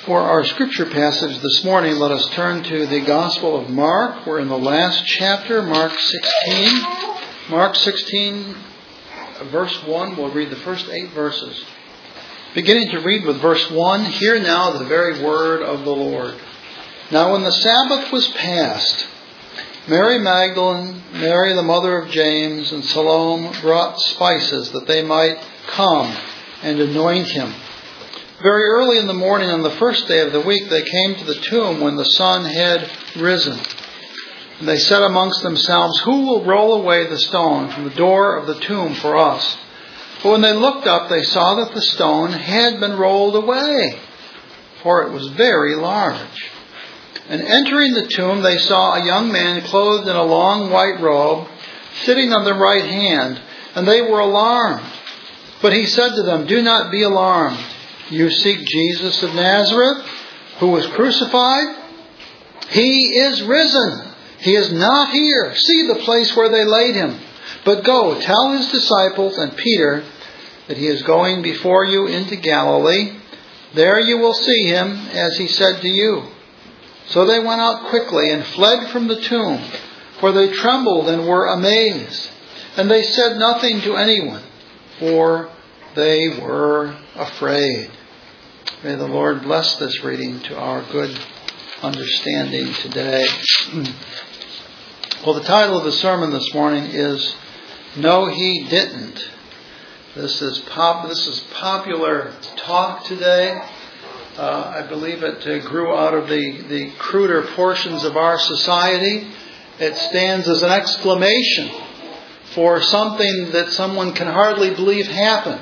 For our scripture passage this morning, let us turn to the Gospel of Mark. We're in the last chapter, Mark 16. Mark 16, verse 1. We'll read the first 8 verses. Beginning to read with verse 1, hear now the very word of the Lord. Now when the Sabbath was past, Mary Magdalene, Mary the mother of James, and Salome brought spices that they might come and anoint him. Very early in the morning on the first day of the week, they came to the tomb when the sun had risen. And they said amongst themselves, "Who will roll away the stone from the door of the tomb for us?" But when they looked up, they saw that the stone had been rolled away, for it was very large. And entering the tomb, they saw a young man clothed in a long white robe, sitting on the right hand, and they were alarmed. But he said to them, "Do not be alarmed. You seek Jesus of Nazareth, who was crucified? He is risen. He is not here. See the place where they laid him. But go, tell his disciples and Peter that he is going before you into Galilee. There you will see him, as he said to you." So they went out quickly and fled from the tomb, for they trembled and were amazed. And they said nothing to anyone, for they were afraid. May the Lord bless this reading to our good understanding today. Well, the title of the sermon this morning is "No, He Didn't." This is popular talk today. I believe it grew out of the cruder portions of our society. It stands as an exclamation for something that someone can hardly believe happened.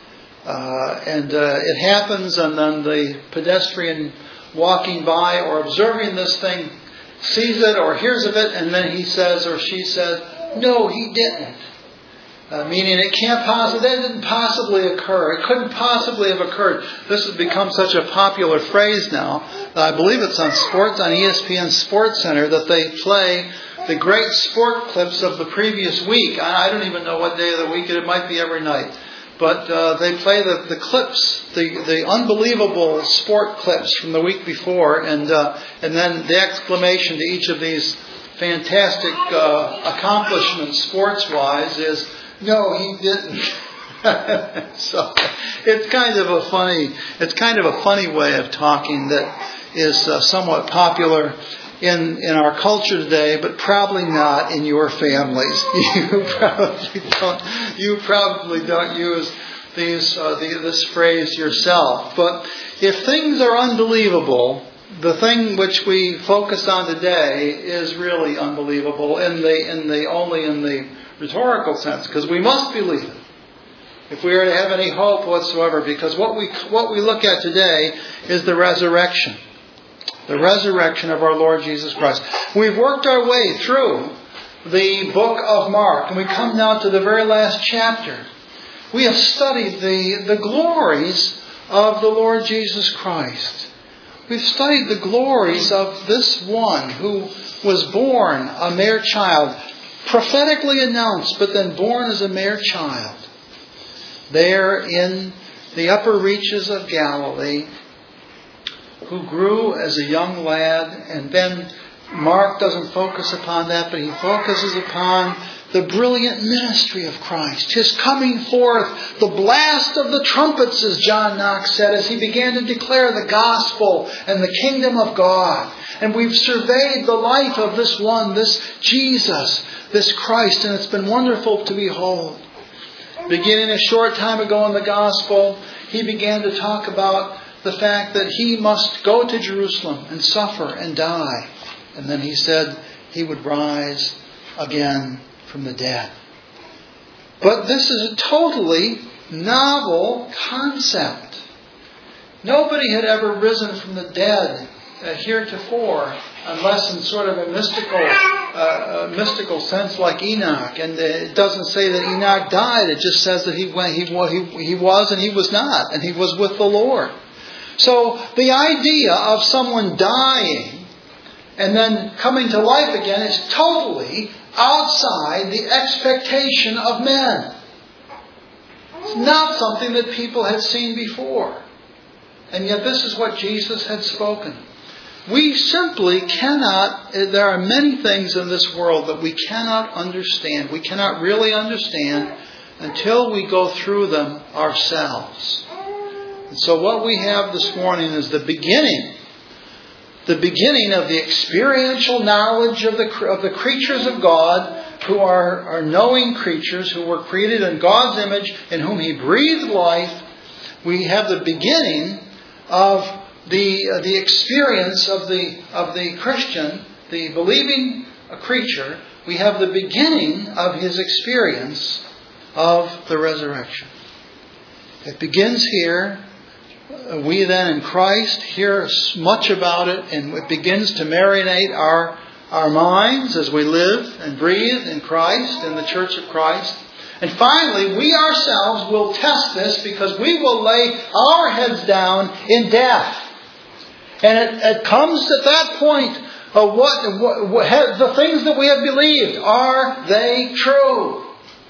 It happens, and then the pedestrian walking by or observing this thing sees it or hears of it, and then he says or she says, "No, he didn't." Meaning it didn't possibly occur. It couldn't possibly have occurred. This has become such a popular phrase now that I believe it's on ESPN Sports Center, that they play the great sport clips of the previous week. I don't even know what day of the week it might be every night. But they play the clips, the unbelievable sport clips from the week before, and then the exclamation to each of these fantastic accomplishments sports-wise is, "No, he didn't." So it's kind of a funny way of talking that is somewhat popular in our culture today, but probably not in your families. You probably don't use this phrase yourself. But if things are unbelievable, the thing which we focus on today is really unbelievable only in the rhetorical sense, because we must believe it if we are to have any hope whatsoever. Because what we look at today is the resurrection. The resurrection of our Lord Jesus Christ. We've worked our way through the book of Mark, and we come now to the very last chapter. We have studied the glories of the Lord Jesus Christ. We've studied the glories of this one who was born a mere child, prophetically announced, but then born as a mere child, there in the upper reaches of Galilee, who grew as a young lad. And then Mark doesn't focus upon that, but he focuses upon the brilliant ministry of Christ, His coming forth, the blast of the trumpets, as John Knox said, as he began to declare the gospel and the kingdom of God. And we've surveyed the life of this one, this Jesus, this Christ, and it's been wonderful to behold. Beginning a short time ago in the gospel, he began to talk about the fact that he must go to Jerusalem and suffer and die. And then he said he would rise again from the dead. But this is a totally novel concept. Nobody had ever risen from the dead heretofore, unless in sort of a mystical sense like Enoch. And it doesn't say that Enoch died. It just says that he was and he was not. And he was with the Lord. So the idea of someone dying and then coming to life again is totally outside the expectation of men. It's not something that people had seen before. And yet this is what Jesus had spoken. We simply cannot, there are many things in this world that we cannot understand. We cannot really understand until we go through them ourselves. And so what we have this morning is the beginning of the experiential knowledge of the creatures of God, who are knowing creatures, who were created in God's image, in whom He breathed life. We have the beginning of the experience of the Christian, the believing creature. We have the beginning of his experience of the resurrection. It begins here. We then in Christ hear much about it, and it begins to marinate our minds as we live and breathe in Christ, in the Church of Christ. And finally, we ourselves will test this, because we will lay our heads down in death. And it comes at that point of what the things that we have believed, are they true?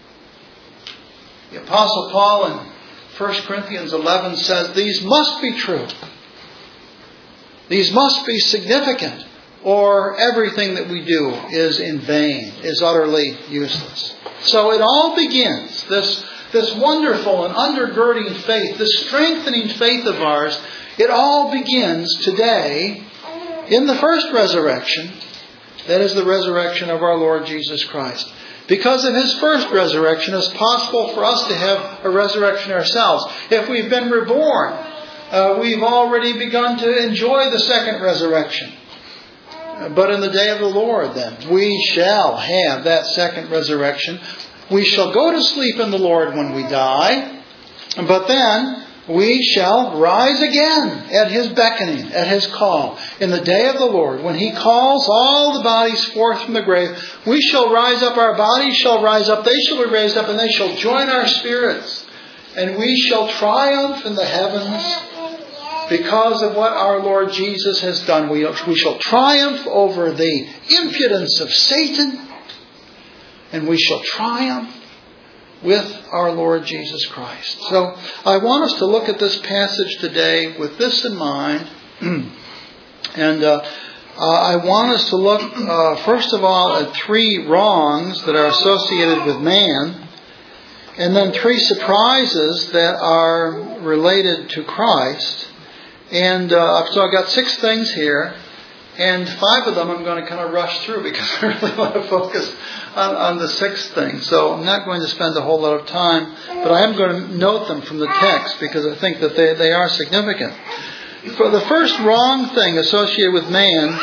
The Apostle Paul in 1 Corinthians 11 says these must be true. These must be significant, or everything that we do is in vain, is utterly useless. So it all begins, this wonderful and undergirding faith, this strengthening faith of ours, it all begins today in the first resurrection. That is the resurrection of our Lord Jesus Christ. Because of His first resurrection, it's possible for us to have a resurrection ourselves. If we've been reborn, we've already begun to enjoy the second resurrection. But in the day of the Lord, then, we shall have that second resurrection. We shall go to sleep in the Lord when we die. But then we shall rise again at His beckoning, at His call. In the day of the Lord, when He calls all the bodies forth from the grave, we shall rise up, our bodies shall rise up, they shall be raised up, and they shall join our spirits. And we shall triumph in the heavens because of what our Lord Jesus has done. We shall triumph over the impudence of Satan, and we shall triumph with our Lord Jesus Christ. So I want us to look at this passage today with this in mind. And I want us to look, first of all, at 3 wrongs that are associated with man, and then 3 surprises that are related to Christ. And so I've got 6 things here, and 5 of them I'm going to kind of rush through because I really want to focus on the 6th thing. So I'm not going to spend a whole lot of time, but I am going to note them from the text because I think that they are significant. For the first wrong thing associated with man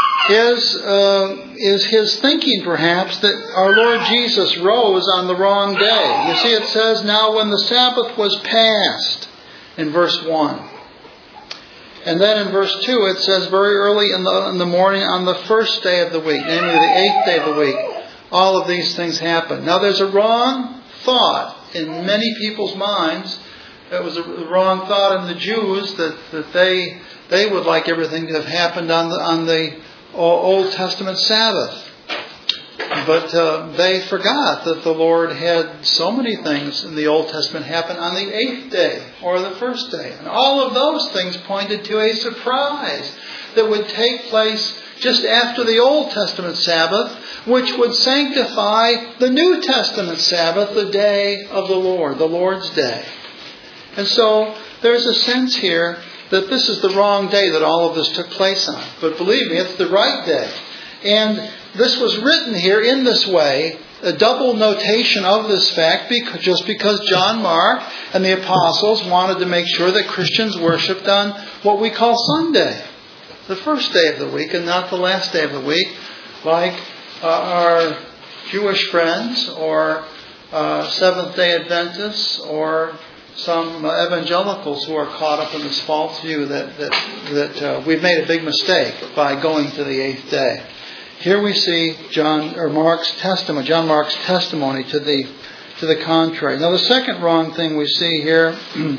is his thinking, perhaps, that our Lord Jesus rose on the wrong day. You see, it says, now when the Sabbath was past, in verse 1. And then in verse 2 it says, very early in the morning on the first day of the week, namely the 8th day of the week, all of these things happen. Now there's a wrong thought in many people's minds. It was a wrong thought in the Jews that they would like everything to have happened on the Old Testament Sabbath. But they forgot that the Lord had so many things in the Old Testament happen on the 8th day or the first day. And all of those things pointed to a surprise that would take place just after the Old Testament Sabbath, which would sanctify the New Testament Sabbath, the day of the Lord, the Lord's day. And so there's a sense here that this is the wrong day that all of this took place on. But believe me, it's the right day. And this was written here in this way, a double notation of this fact, just because John Mark and the apostles wanted to make sure that Christians worshipped on what we call Sunday, the first day of the week and not the last day of the week, like our Jewish friends or Seventh-day Adventists or some evangelicals who are caught up in this false view that we've made a big mistake by going to the 8th day. Here we see John Mark's testimony to the contrary. Now the second wrong thing we see here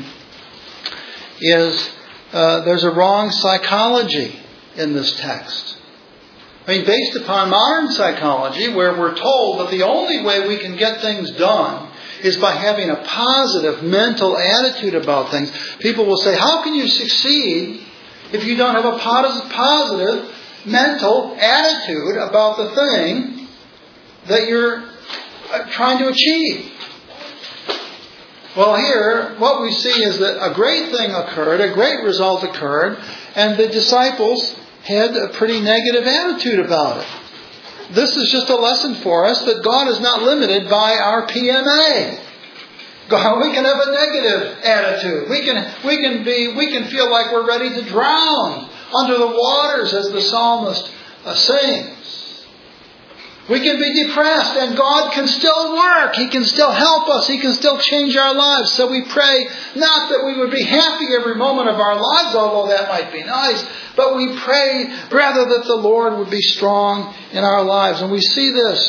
is there's a wrong psychology in this text. I mean, based upon modern psychology, where we're told that the only way we can get things done is by having a positive mental attitude about things. People will say, how can you succeed if you don't have a positive mental attitude about the thing that you're trying to achieve? Well, here, what we see is that a great thing occurred, a great result occurred, and the disciples had a pretty negative attitude about it. This is just a lesson for us that God is not limited by our PMA. We can have a negative attitude. We can feel like we're ready to drown under the waters, as the psalmist sings. We can be depressed, and God can still work. He can still help us. He can still change our lives. So we pray not that we would be happy every moment of our lives, although that might be nice, but we pray rather that the Lord would be strong in our lives. And we see this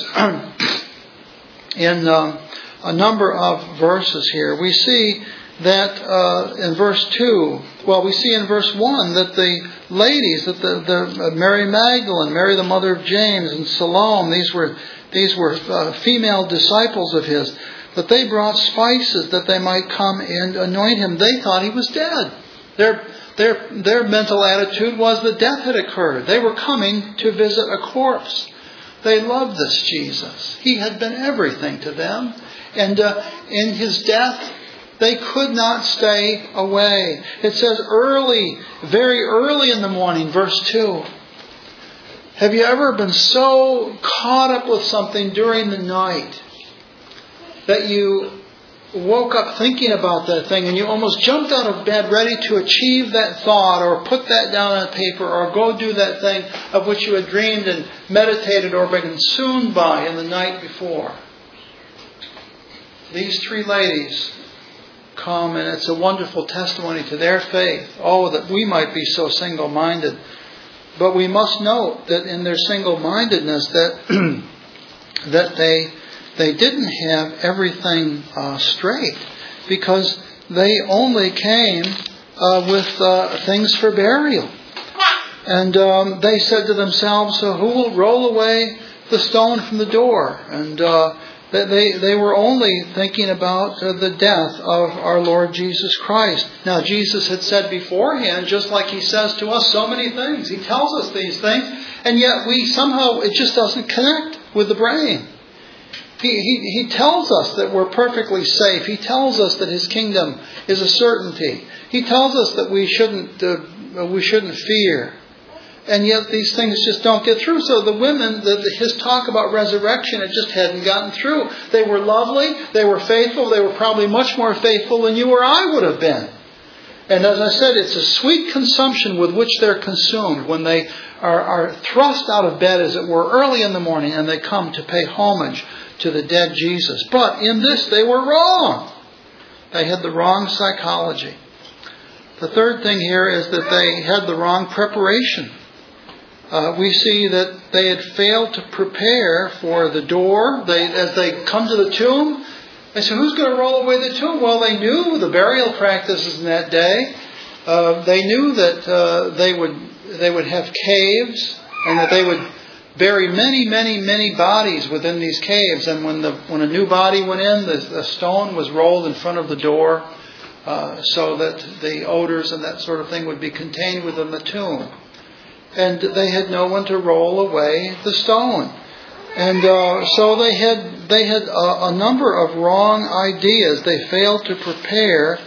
in a number of verses here. We see that in verse 2, we see in verse 1 that the ladies, that the Mary Magdalene, Mary the mother of James, and Salome, these were female disciples of his, that they brought spices that they might come and anoint him. They thought he was dead. Their mental attitude was that death had occurred. They were coming to visit a corpse. They loved this Jesus. He had been everything to them. And in his death, they could not stay away. It says early, very early in the morning, verse 2. Have you ever been so caught up with something during the night that you woke up thinking about that thing and you almost jumped out of bed ready to achieve that thought or put that down on paper or go do that thing of which you had dreamed and meditated or been consumed by in the night before? These three ladies come, and it's a wonderful testimony to their faith. Oh, that we might be so single-minded. But we must note that in their single-mindedness that they didn't have everything straight, because they only came with things for burial. And they said to themselves, who will roll away the stone from the door? And they were only thinking about the death of our Lord Jesus Christ. Now, Jesus had said beforehand, just like He says to us so many things. He tells us these things, and yet it just doesn't connect with the brain. He tells us that we're perfectly safe. He tells us that His kingdom is a certainty. He tells us that we shouldn't fear. And yet these things just don't get through. So the women, his talk about resurrection, it just hadn't gotten through. They were lovely. They were faithful. They were probably much more faithful than you or I would have been. And as I said, it's a sweet consumption with which they're consumed when they are thrust out of bed, as it were, early in the morning, and they come to pay homage to the dead Jesus. But in this, they were wrong. They had the wrong psychology. The third thing here is that they had the wrong preparation. We see that they had failed to prepare for the door. As they come to the tomb, they said, who's going to roll away the tomb? Well, they knew the burial practices in that day. They knew that they would have caves, and that they would bury many, many, many bodies within these caves. And when a new body went in, the stone was rolled in front of the door so that the odors and that sort of thing would be contained within the tomb. And they had no one to roll away the stone. And so they had a number of wrong ideas. They failed to prepare,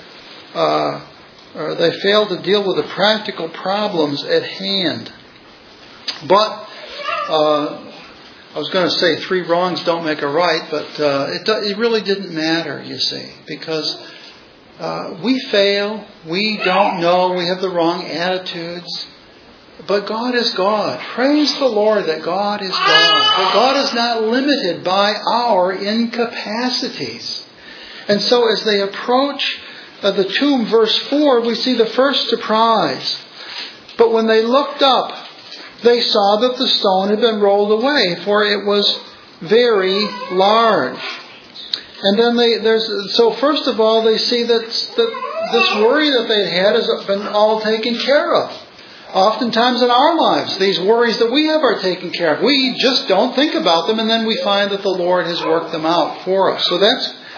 or they failed to deal with the practical problems at hand. But I was going to say 3 wrongs don't make a right, but it really didn't matter, you see, because we fail, we don't know, we have the wrong attitudes. But God is God. Praise the Lord that God is God. That God is not limited by our incapacities. And so as they approach the tomb, verse 4, we see the first surprise. But when they looked up, they saw that the stone had been rolled away, for it was very large. And then so first of all, they see that this worry that they had has been all taken care of. Oftentimes in our lives, these worries that we have are taken care of. We just don't think about them, and then we find that the Lord has worked them out for us. So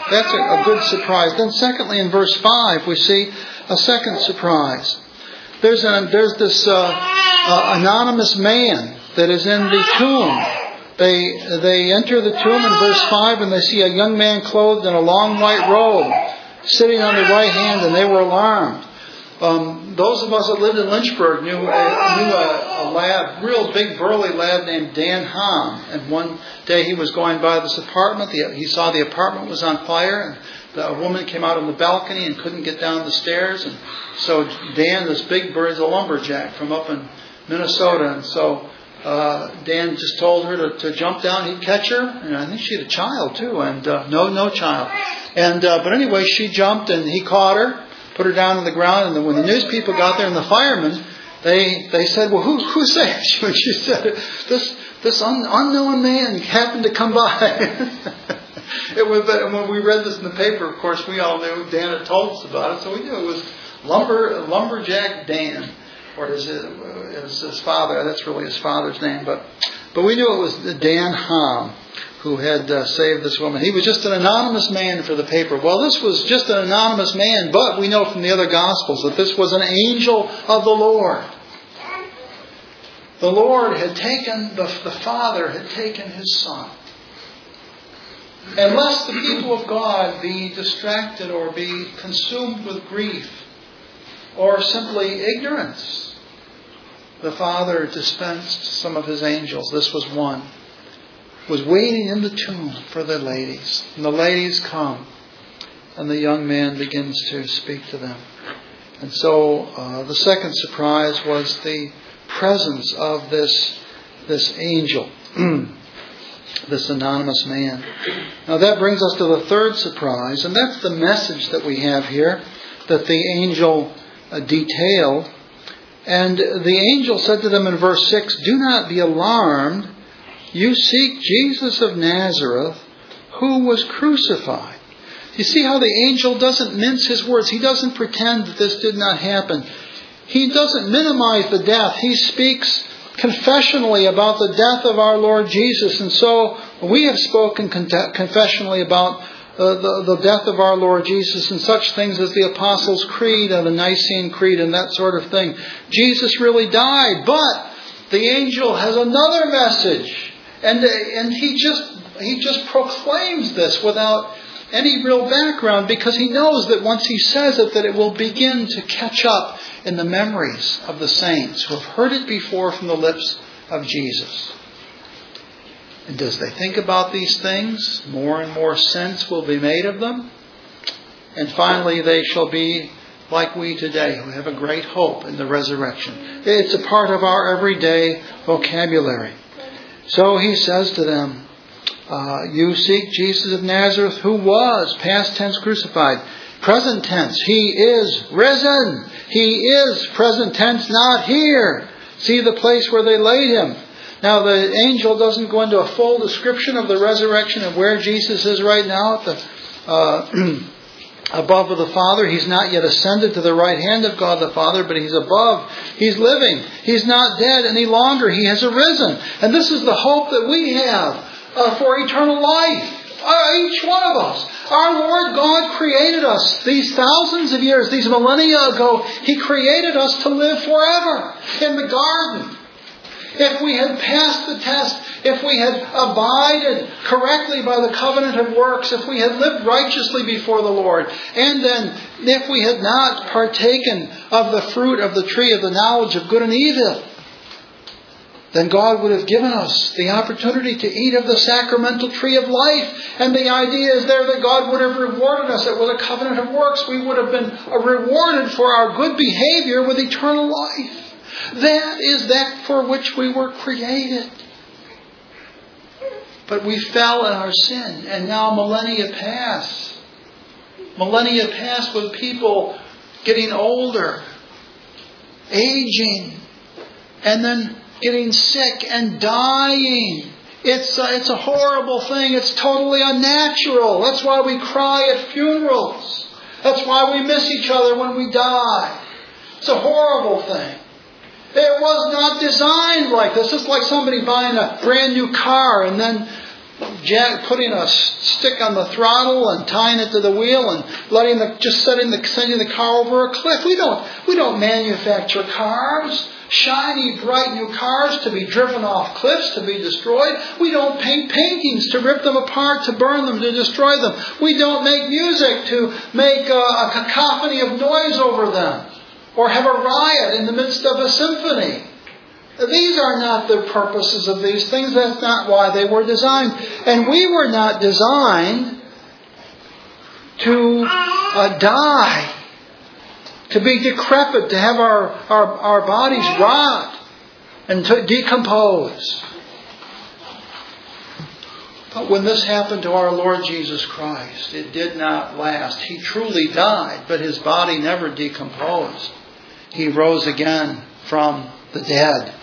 that's a good surprise. Then secondly, in verse 5, we see a second surprise. There's this anonymous man that is in the tomb. They enter the tomb in verse 5 and they see a young man clothed in a long white robe sitting on the right hand, and they were alarmed. Those of us that lived in Lynchburg knew a lad, real big burly lad named Dan Hahn. And one day he was going by this apartment. He saw the apartment was on fire. And a woman came out on the balcony and couldn't get down the stairs. And so Dan, this big bird, is a lumberjack from up in Minnesota. And so Dan just told her to jump down. He'd catch her. And I think she had a child too. And no child. And but anyway, she jumped and he caught her. Put her down on the ground, and then when the news people got there and the firemen, they said, "Well, who saved you?" And she said, "This unknown man happened to come by." When we read this in the paper, of course, we all knew Dan had told us about it, so we knew it was Lumberjack Dan, or it was his father. That's really his father's name, but we knew it was Dan Hahn who had saved this woman. He was just an anonymous man for the paper. Well, this was just an anonymous man, but we know from the other Gospels that this was an angel of the Lord. The Lord had taken, the Father had taken His Son. And lest the people of God be distracted or be consumed with grief or simply ignorance, the Father dispensed some of His angels. This was one. Was waiting in the tomb for the ladies. And the ladies come. And the young man begins to speak to them. And so the second surprise was the presence of this angel. This anonymous man. Now that brings us to the third surprise. And that's the message that we have here. That the angel detailed. And the angel said to them in verse 6, "Do not be alarmed. You seek Jesus of Nazareth, who was crucified." You see how the angel doesn't mince his words. He doesn't pretend that this did not happen. He doesn't minimize the death. He speaks confessionally about the death of our Lord Jesus. And so we have spoken confessionally about the death of our Lord Jesus and such things as the Apostles' Creed and the Nicene Creed and that sort of thing. Jesus really died, but the angel has another message. And he just proclaims this without any real background, because he knows that once he says it, that it will begin to catch up in the memories of the saints who have heard it before from the lips of Jesus. And as they think about these things, more and more sense will be made of them. And finally, they shall be like we today, who have a great hope in the resurrection. It's a part of our everyday vocabulary. So he says to them, you seek Jesus of Nazareth, who was, past tense, crucified. Present tense, He is risen. He is, present tense, not here. See the place where they laid Him. Now the angel doesn't go into a full description of the resurrection and where Jesus is right now at the above of the Father. He's not yet ascended to the right hand of God the Father, but He's above. He's living. He's not dead any longer. He has arisen. And this is the hope that we have for eternal life. Each one of us. Our Lord God created us these thousands of years, these millennia ago. He created us to live forever in the garden. If we had passed the test, if we had abided correctly by the covenant of works, if we had lived righteously before the Lord, and then if we had not partaken of the fruit of the tree of the knowledge of good and evil, then God would have given us the opportunity to eat of the sacramental tree of life. And the idea is there that God would have rewarded us. It was a covenant of works. We would have been rewarded for our good behavior with eternal life. That is that for which we were created. But we fell in our sin, and now millennia pass. Millennia pass with people getting older, aging, and then getting sick and dying. It's a horrible thing. It's totally unnatural. That's why we cry at funerals. That's why we miss each other when we die. It's a horrible thing. It was not designed like this. It's like somebody buying a brand new car and then putting a stick on the throttle and tying it to the wheel and sending the car over a cliff. We don't manufacture cars, shiny, bright new cars to be driven off cliffs, to be destroyed. We don't paint paintings to rip them apart, to burn them, to destroy them. We don't make music to make a cacophony of noise over them, or have a riot in the midst of a symphony. These are not the purposes of these things. That's not why they were designed. And we were not designed to die, to be decrepit, to have our bodies rot and to decompose. But when this happened to our Lord Jesus Christ, it did not last. He truly died, but His body never decomposed. He rose again from the dead.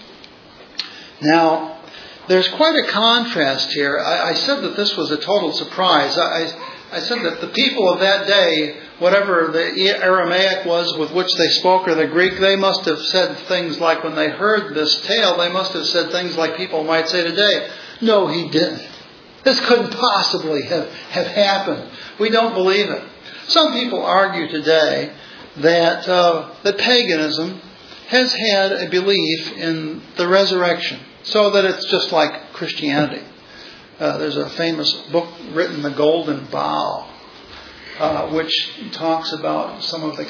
Now, there's quite a contrast here. I said that this was a total surprise. I said that the people of that day, whatever the Aramaic was with which they spoke, or the Greek, they must have said things like, when they heard this tale, they must have said things like people might say today, "No, He didn't. This couldn't possibly have happened. We don't believe it." Some people argue today that paganism has had a belief in the resurrection, so that it's just like Christianity. There's a famous book written, The Golden Bough, which talks about some of the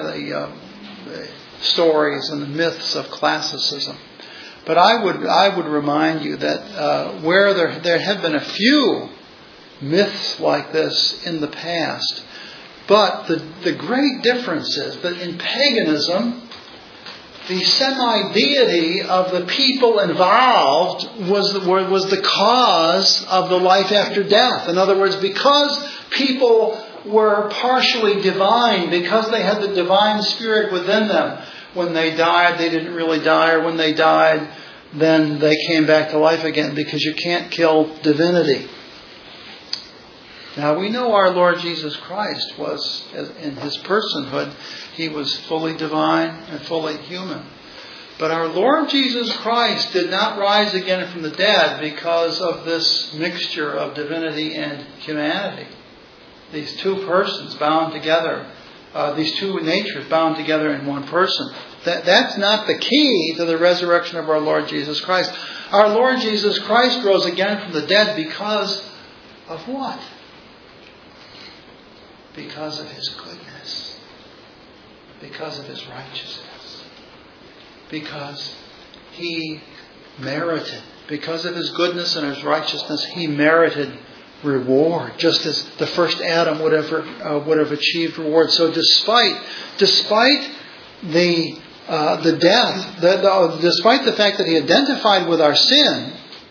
stories and the myths of classicism. But I would remind you that where there have been a few myths like this in the past, but the great difference is that in paganism, the semi-deity of the people involved was the cause of the life after death. In other words, because people were partially divine, because they had the divine spirit within them, when they died, they didn't really die, or when they died, then they came back to life again, because you can't kill divinity. Now, we know our Lord Jesus Christ was, in His personhood, He was fully divine and fully human. But our Lord Jesus Christ did not rise again from the dead because of this mixture of divinity and humanity. These two persons bound together, these two natures bound together in one person. That's not the key to the resurrection of our Lord Jesus Christ. Our Lord Jesus Christ rose again from the dead because of what? Because of His goodness. Because of His righteousness. Because He merited. Because of His goodness and His righteousness, He merited reward, just as the first Adam would have achieved reward. So despite the death, despite the fact that He identified with our sin,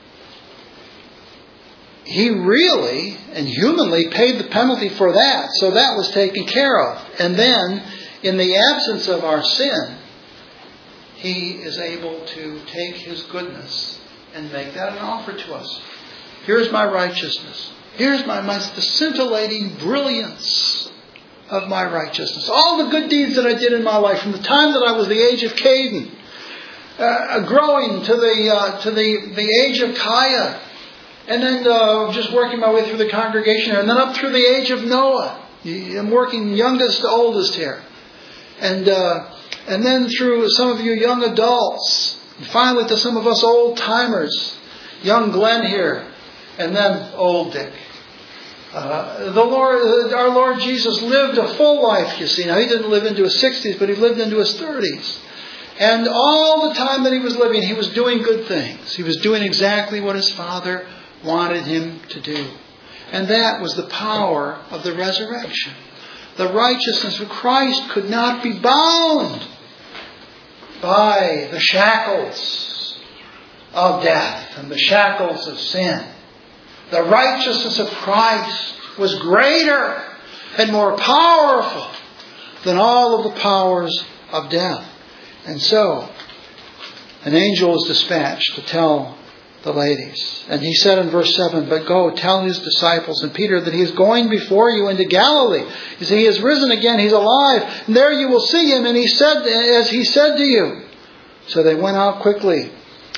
He really and humanly paid the penalty for that. So that was taken care of. And then, in the absence of our sin, He is able to take His goodness and make that an offer to us. Here's my righteousness. Here's the scintillating brilliance of my righteousness. All the good deeds that I did in my life, from the time that I was the age of Caden, growing to the age of Kaya, and then just working my way through the congregation here, and then up through the age of Noah. I'm working youngest to oldest here. And then through some of you young adults, and finally to some of us old timers, young Glenn here, and then old Dick. Our Lord Jesus lived a full life, you see. Now, He didn't live into His 60s, but He lived into His 30s. And all the time that He was living, He was doing good things. He was doing exactly what His Father wanted Him to do. And that was the power of the resurrection. The righteousness of Christ could not be bound by the shackles of death and the shackles of sin. The righteousness of Christ was greater and more powerful than all of the powers of death. And so, an angel was dispatched to tell the ladies. And he said in verse 7, "But go, tell His disciples and Peter that He is going before you into Galilee. You see, He is risen again, He's alive, and there you will see Him, and He said, as He said to you." So they went out quickly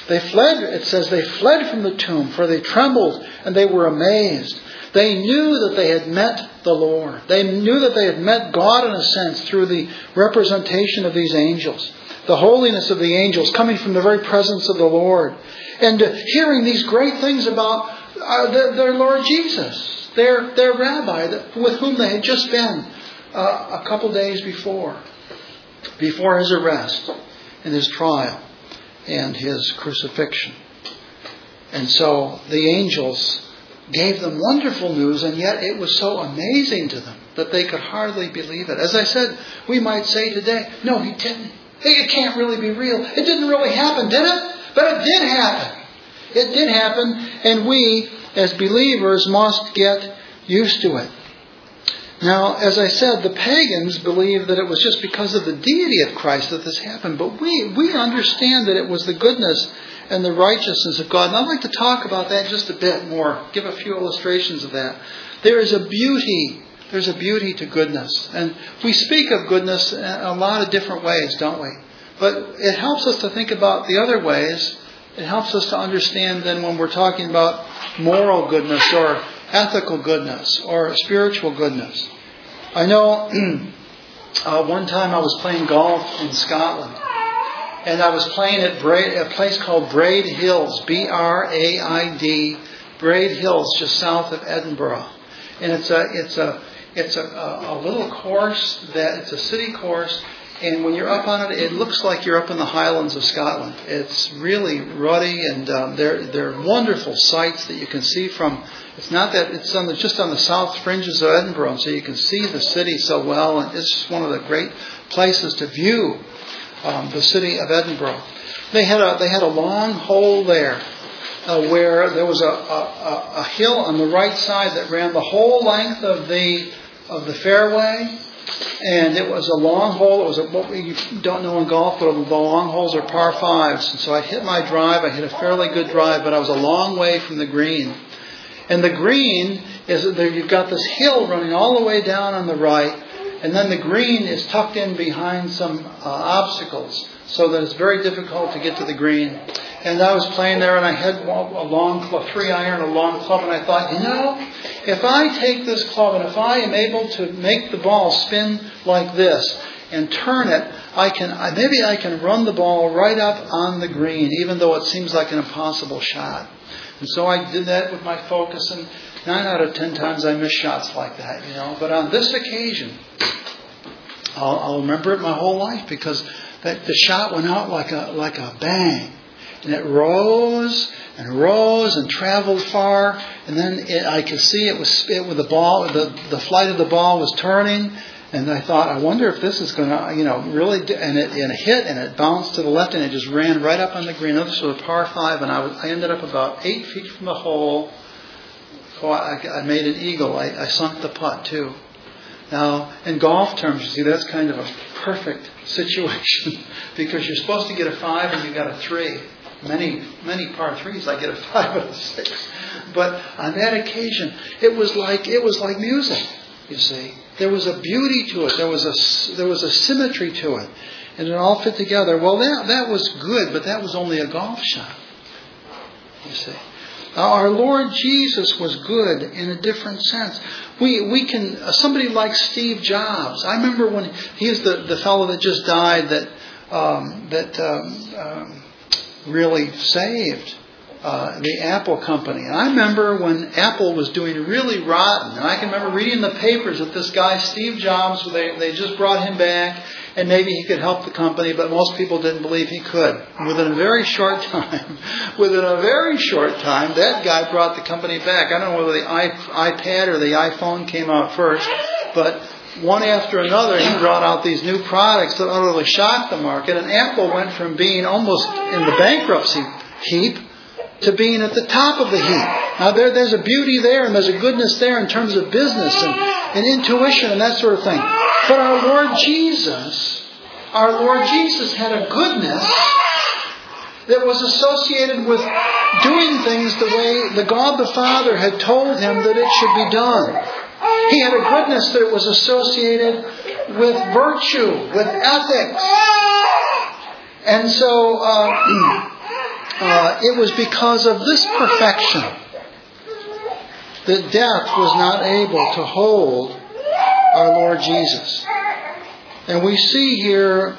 They fled, it says, they fled from the tomb, for they trembled and they were amazed. They knew that they had met the Lord. They knew that they had met God in a sense through the representation of these angels. The holiness of the angels coming from the very presence of the Lord. And hearing these great things about their Lord Jesus, their rabbi with whom they had just been a couple days before his arrest and his trial and his crucifixion. And so the angels gave them wonderful news, and yet it was so amazing to them that they could hardly believe it. As I said, we might say today, no, he didn't. It can't really be real. It didn't really happen, did it? But it did happen. It did happen, and we, as believers, must get used to it. Now, as I said, the pagans believed that it was just because of the deity of Christ that this happened. But we understand that it was the goodness and the righteousness of God. And I'd like to talk about that just a bit more, give a few illustrations of that. There is a beauty. There's a beauty to goodness. And we speak of goodness in a lot of different ways, don't we? But it helps us to think about the other ways. It helps us to understand then when we're talking about moral goodness or ethical goodness or spiritual goodness. I know one time I was playing golf in Scotland. And I was playing at a place called Braid Hills, Braid, Braid Hills, just south of Edinburgh. And it's a little course it's a city course. And when you're up on it, it looks like you're up in the Highlands of Scotland. It's really ruddy, and there are wonderful sights that you can see from. It's not that it's just on the south fringes of Edinburgh, so you can see the city so well. And it's just one of the great places to view the city of Edinburgh. They had a long hole there where there was a hill on the right side that ran the whole length of the fairway. And it was a long hole. It was what you don't know in golf, but the long holes are par fives. And so I hit my drive. I hit a fairly good drive, but I was a long way from the green. And the green is there. You've got this hill running all the way down on the right, and then the green is tucked in behind some obstacles, so that it's very difficult to get to the green. And I was playing there, and I had a long 3-iron, a long club, and I thought, if I take this club and if I am able to make the ball spin like this and turn it, maybe I can run the ball right up on the green, even though it seems like an impossible shot. And so I did that with my focus, and 9 out of 10 times I missed shots like that, But on this occasion, I'll remember it my whole life, because the shot went out like a bang. And it rose and rose and traveled far, and then I could see it was the ball. The flight of the ball was turning, and I thought, I wonder if this is going to, really. And it hit, and it bounced to the left, and it just ran right up on the green. This was a par 5, and I ended up about 8 feet from the hole. So I made an eagle. I sunk the putt too. Now, in golf terms, you see, that's kind of a perfect situation because you're supposed to get a 5 and you got a 3. Many par 3s, I get a 5 and a 6. But on that occasion, it was like music. You see, there was a beauty to it. There was a symmetry to it, and it all fit together. Well, that was good, but that was only a golf shot. You see. Our Lord Jesus was good in a different sense. We can somebody like Steve Jobs. I remember when he's the fellow that just died that really saved the Apple company. And I remember when Apple was doing really rotten, and I can remember reading in the papers that this guy Steve Jobs, they just brought him back, and maybe he could help the company, but most people didn't believe he could. Within a very short time, that guy brought the company back. I don't know whether the iPad or the iPhone came out first, but one after another, he brought out these new products that utterly shocked the market, and Apple went from being almost in the bankruptcy heap to being at the top of the heap. Now there's a beauty there, and there's a goodness there in terms of business and intuition and that sort of thing. But our Lord Jesus had a goodness that was associated with doing things the way the God the Father had told him that it should be done. He had a goodness that was associated with virtue, with ethics. And so it was because of this perfection that death was not able to hold our Lord Jesus. And we see here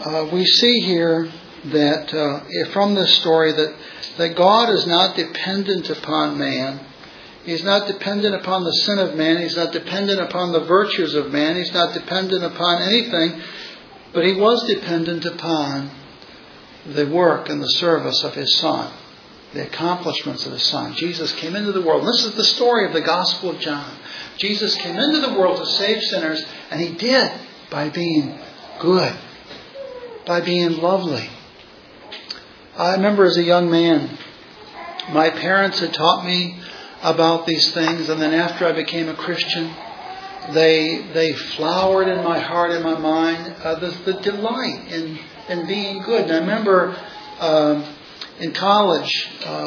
that from this story that God is not dependent upon man. He's not dependent upon the sin of man. He's not dependent upon the virtues of man. He's not dependent upon anything. But He was dependent upon the work and the service of His Son, the accomplishments of His Son. Jesus came into the world. This is the story of the Gospel of John. Jesus came into the world to save sinners, and He did by being good, by being lovely. I remember as a young man, my parents had taught me about these things, and then after I became a Christian, they flowered in my heart and my mind the delight in being good. And I remember in college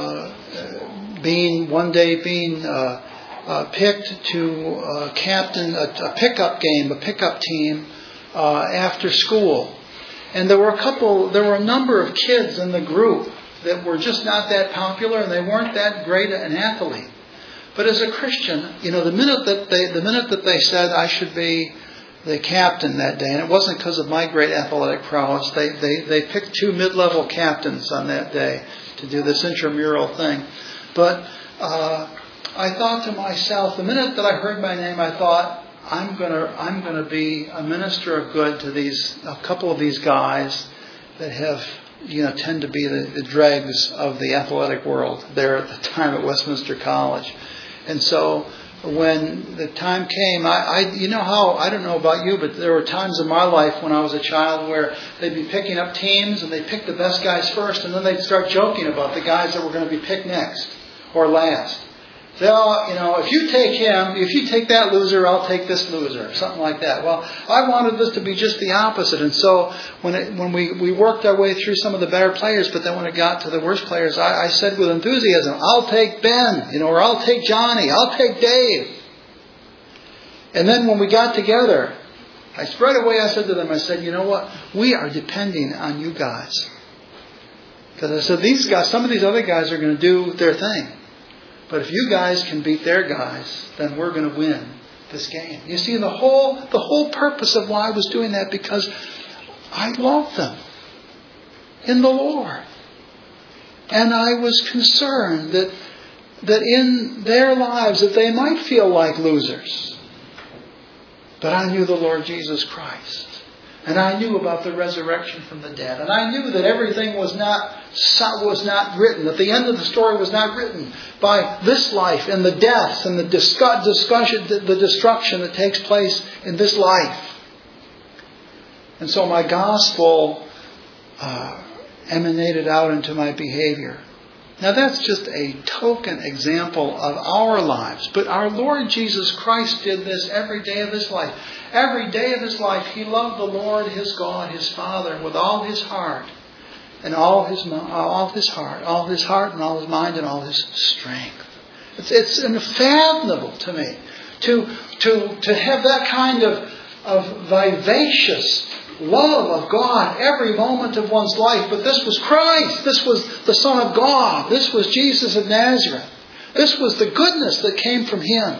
being picked to captain a pickup team after school. And there were a number of kids in the group that were just not that popular, and they weren't that great an athlete. But as a Christian, the minute that they said I should be the captain that day, and it wasn't because of my great athletic prowess, they picked 2 mid-level captains on that day to do this intramural thing. But I thought to myself, the minute that I heard my name, I thought, I'm gonna be a minister of good to a couple of these guys that have tend to be the dregs of the athletic world there at the time at Westminster College. And so when the time came, I don't know about you, but there were times in my life when I was a child where they'd be picking up teams and they'd pick the best guys first, and then they'd start joking about the guys that were going to be picked next or last. So, if you take him, if you take that loser, I'll take this loser, something like that. Well, I wanted this to be just the opposite. And so when we worked our way through some of the better players, but then when it got to the worst players, I said with enthusiasm, I'll take Ben, or I'll take Johnny, I'll take Dave. And then when we got together, I said to them, I said, you know what? We are depending on you guys. Because I said, these guys, some of these other guys are going to do their thing. But if you guys can beat their guys, then we're going to win this game. You see, the whole purpose of why I was doing that, because I loved them in the Lord. And I was concerned that in their lives that they might feel like losers. But I knew the Lord Jesus Christ. And I knew about the resurrection from the dead. And I knew that everything was not written, that the end of the story was not written by this life and the deaths and the destruction that takes place in this life. And so my gospel emanated out into my behavior. Now that's just a token example of our lives. But our Lord Jesus Christ did this every day of His life. Every day of His life He loved the Lord, His God, His Father with all His heart. And all His heart and all His mind and all His strength. It's unfathomable to me to have that kind of vivacious love of God every moment of one's life. But this was Christ. This was the Son of God. This was Jesus of Nazareth. This was the goodness that came from Him.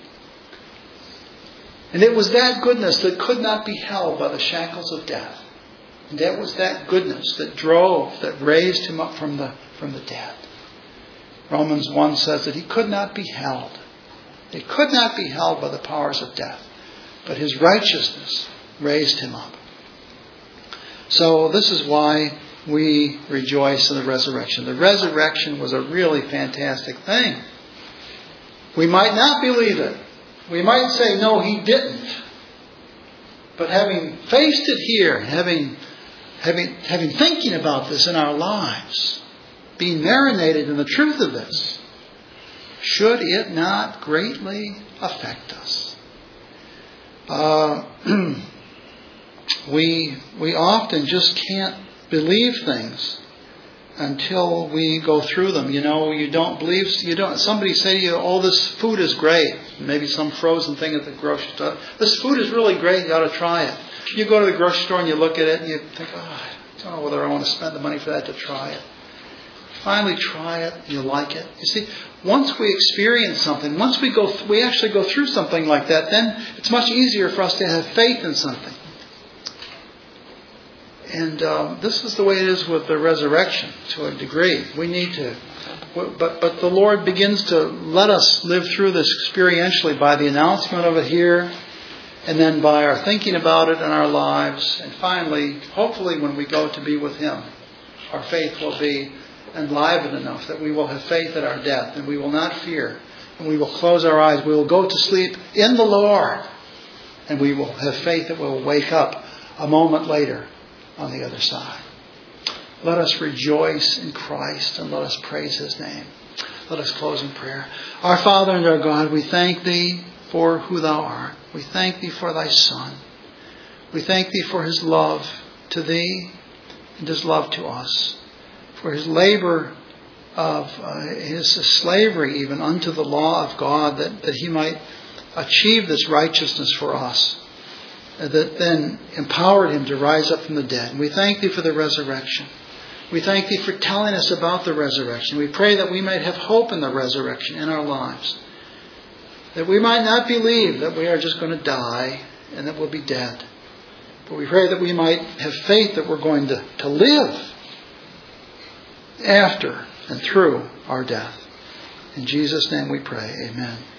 And it was that goodness that could not be held by the shackles of death. And that was that goodness that raised Him up from the dead. Romans 1 says that He could not be held. It could not be held by the powers of death. But His righteousness raised Him up. So this is why we rejoice in the resurrection. The resurrection was a really fantastic thing. We might not believe it. We might say, no, He didn't. But having faced it here, having thinking about this in our lives, being marinated in the truth of this, should it not greatly affect us? We often just can't believe things until we go through them. You don't believe, somebody say to you, oh, this food is great. Maybe some frozen thing at the grocery store. This food is really great, you ought to try it. You go to the grocery store and you look at it and you think, I don't know whether I want to spend the money for that to try it. Finally try it, you like it. You see, once we experience something, once we actually go through something like that, then it's much easier for us to have faith in something. And this is the way it is with the resurrection to a degree. We need to, but the Lord begins to let us live through this experientially by the announcement of it here, and then by our thinking about it in our lives, and finally, hopefully when we go to be with Him, our faith will be enlivened enough that we will have faith at our death, and we will not fear, and we will close our eyes. We will go to sleep in the Lord, and we will have faith that we will wake up a moment later on the other side. Let us rejoice in Christ, and let us praise His name. Let us close in prayer. Our Father and our God, we thank Thee for who Thou art. We thank Thee for Thy Son. We thank Thee for His love to Thee and His love to us, for His labor of His slavery even unto the law of God, that He might achieve this righteousness for us, that then empowered Him to rise up from the dead. And we thank Thee for the resurrection. We thank Thee for telling us about the resurrection. We pray that we might have hope in the resurrection in our lives, that we might not believe that we are just going to die and that we'll be dead. But we pray that we might have faith that we're going to live after and through our death. In Jesus' name we pray. Amen.